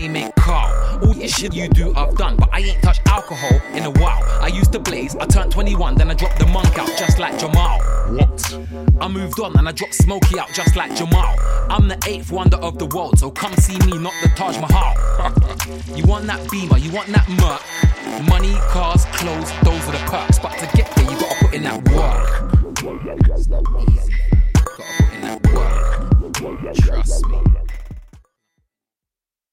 Matty mate Carl. All this shit you do I've done, but I ain't touched alcohol in a while. I used to blaze, I turned 21, then I dropped the monk out just like Jamal. What? I moved on and I dropped Smokey out just like Jamal. I'm the 8th wonder of the world, so come see me, not the Taj Mahal. You want that Beamer, you want that Merc. Money, cars, clothes, those are the perks. But to get there, you gotta put in that work. It's not easy. Gotta put in that work. Trust me.